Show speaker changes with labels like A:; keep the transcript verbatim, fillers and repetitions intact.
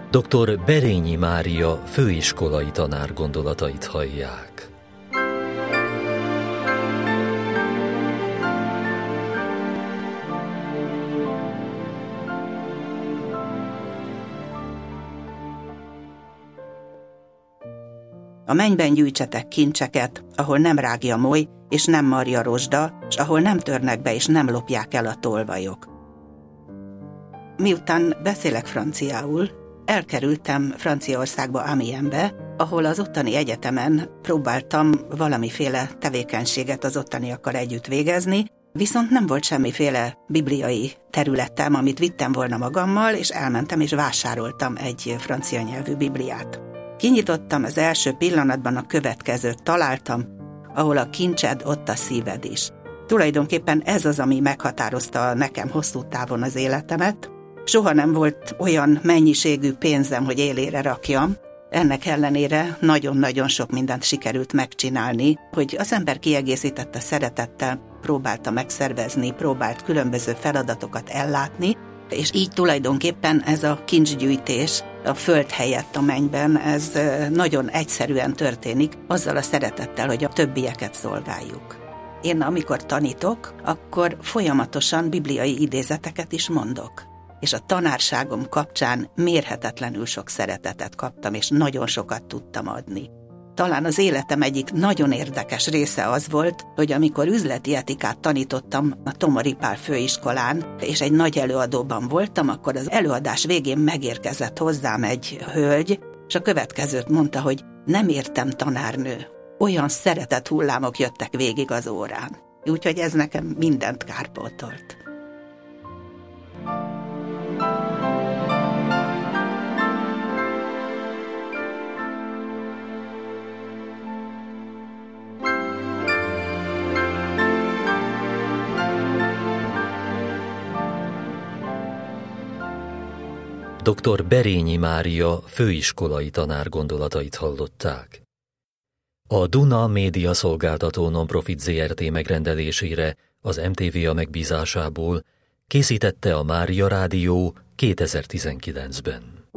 A: doktor Berényi Mária főiskolai tanár gondolatait hallják.
B: A mennyben gyűjtsetek kincseket, ahol nem rágja moly, és nem marja rozsda, s ahol nem törnek be, és nem lopják el a tolvajok. Miután beszélek franciául, elkerültem Franciaországba, Amiensbe, ahol az ottani egyetemen próbáltam valamiféle tevékenységet az ottaniakkal együtt végezni, viszont nem volt semmiféle bibliai területem, amit vittem volna magammal, és elmentem és vásároltam egy francia nyelvű bibliát. Kinyitottam, az első pillanatban a következőt találtam, ahol a kincsed, ott a szíved is. Tulajdonképpen ez az, ami meghatározta nekem hosszú távon az életemet. Soha nem volt olyan mennyiségű pénzem, hogy élére rakjam. Ennek ellenére nagyon-nagyon sok mindent sikerült megcsinálni, hogy az ember kiegészítette szeretettel, próbálta megszervezni, próbált különböző feladatokat ellátni, és így tulajdonképpen ez a kincsgyűjtés a föld helyett a mennyben, ez nagyon egyszerűen történik, azzal a szeretettel, hogy a többieket szolgáljuk. Én amikor tanítok, akkor folyamatosan bibliai idézeteket is mondok. És a tanárságom kapcsán mérhetetlenül sok szeretetet kaptam, és nagyon sokat tudtam adni. Talán az életem egyik nagyon érdekes része az volt, hogy amikor üzleti etikát tanítottam a Tomori Pál főiskolán, és egy nagy előadóban voltam, akkor az előadás végén megérkezett hozzám egy hölgy, és a következőt mondta, hogy nem értem, tanárnő, olyan szeretet hullámok jöttek végig az órán. Úgyhogy ez nekem mindent kárpótolt.
A: doktor Berényi Mária főiskolai tanár gondolatait hallották. A Duna Média Szolgáltató Nonprofit zé er té megrendelésére az em té vé á megbízásából készítette a Mária Rádió kétezer-tizenkilencben.